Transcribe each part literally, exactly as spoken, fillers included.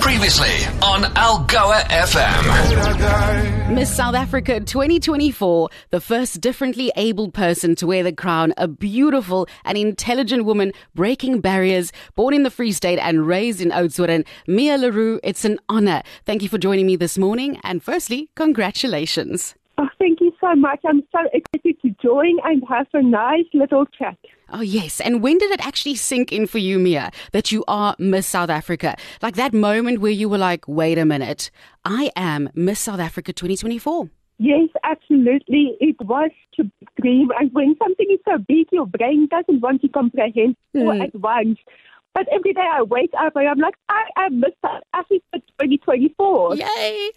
Previously on Algoa F M. Miss South Africa twenty twenty-four, the first differently abled person to wear the crown, a beautiful and intelligent woman breaking barriers, born in the Free State and raised in Oudtshoorn. Mia Le Roux, it's an honor. Thank you for joining me this morning, and firstly, congratulations. Oh, thank you so much. I'm so excited to join and have a nice little chat. Oh, yes. And when did it actually sink in for you, Mia, that you are Miss South Africa? Like that moment where you were like, wait a minute, I am Miss South Africa twenty twenty-four. Yes, absolutely. It was a big dream. And when something is so big, your brain doesn't want to comprehend all Mm. at once. But every day I wake up and I'm like, I am Miss South Africa twenty twenty-four. Yay!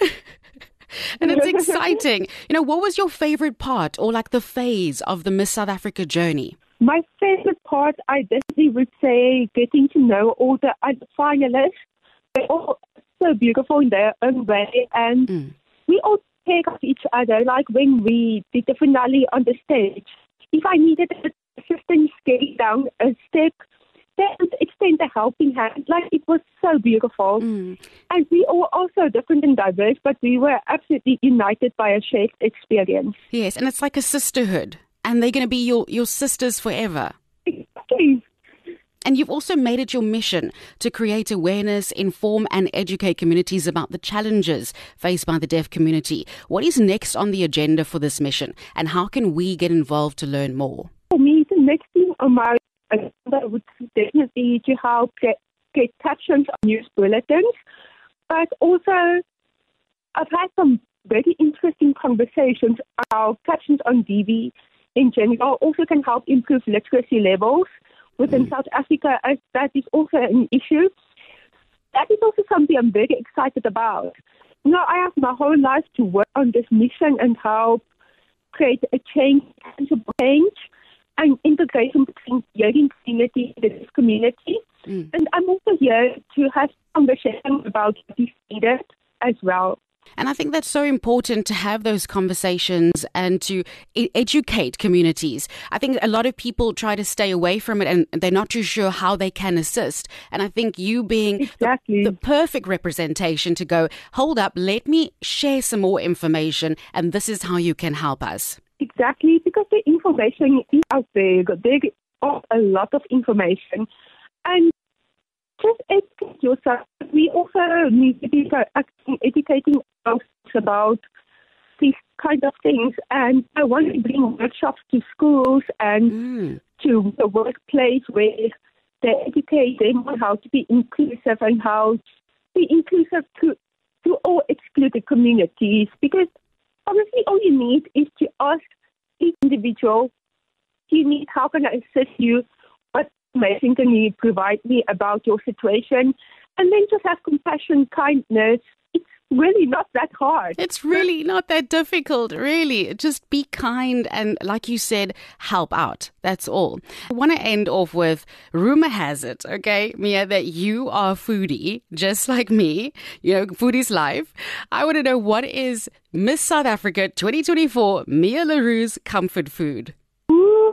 And it's exciting. You know, what was your favorite part or like the phase of the Miss South Africa journey? My favorite part, I definitely would say, getting to know all the other finalists. They're all so beautiful in their own way. And Mm. we all take of each other. Like when we did the finale on the stage, if I needed assistance getting down a step, they would extend a helping hand. Like, it was so beautiful. Mm. And we all also different and diverse, but we were absolutely united by a shared experience. Yes, and it's like a sisterhood. And they're going to be your, your sisters forever. Exactly. And you've also made it your mission to create awareness, inform and educate communities about the challenges faced by the deaf community. What is next on the agenda for this mission, and how can we get involved to learn more? For me, the next thing on my agenda would definitely be to help get, get captions on news bulletins. But also, I've had some very interesting conversations about captions on T V in general. Also can help improve literacy levels within mm. South Africa, as that is also an issue. That is also something I'm very excited about. You know, I have my whole life to work on this mission and help create a change, tangible change, and integration between the hearing community and the community. Mm. And I'm also here to have conversations about what is needed as well. And I think that's so important to have those conversations and to e- educate communities. I think a lot of people try to stay away from it and they're not too sure how they can assist. And I think you being exactly. the, the perfect representation to go, hold up, let me share some more information and this is how you can help us. Exactly, because the information is out there. There is a lot of information. And just educate yourself. We also need to be educating ourselves about these kind of things. And I want to bring workshops to schools and Mm. to the workplace where they educate them on how to be inclusive and how to be inclusive to, to all excluded communities. Because honestly, all you need is to ask each individual, do you need, how can I assist you? What information can you provide me about your situation? And then just have compassion, kindness. It's really not that hard. It's really not that difficult, really. Just be kind and, like you said, help out. That's all. I want to end off with, rumor has it, okay, Mia, that you are a foodie, just like me. You know, foodie's life. I want to know, what is Miss South Africa twenty twenty-four, Mia Le Roux's comfort food? Ooh,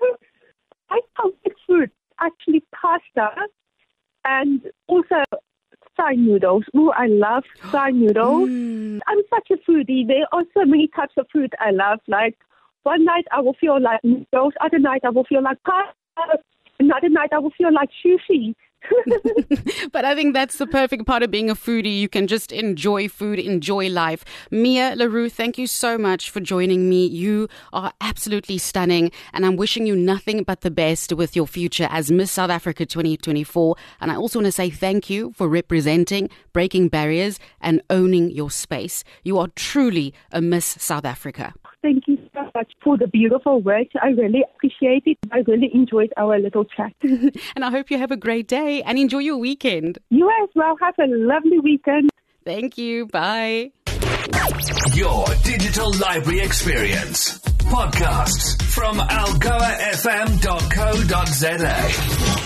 my comfort food, actually pasta and also Thai noodles. Ooh, I love Thai noodles. Mm. I'm such a foodie. There are so many types of food I love. Like, one night I will feel like noodles, other night I will feel like pasta, another night I will feel like sushi. But I think that's the perfect part of being a foodie. You can just enjoy food, enjoy life. Mia Le Roux, thank you so much for joining me. You are absolutely stunning, and I'm wishing you nothing but the best with your future as Miss South Africa twenty twenty-four. And I also want to say thank you for representing, breaking barriers, and owning your space. You are truly a Miss South Africa. Thank you so much for the beautiful words. I really appreciate it. I really enjoyed our little chat. And I hope you have a great day and enjoy your weekend. You as well. Have a lovely weekend. Thank you. Bye. Your digital library experience. Podcasts from algoa f m dot co dot z a.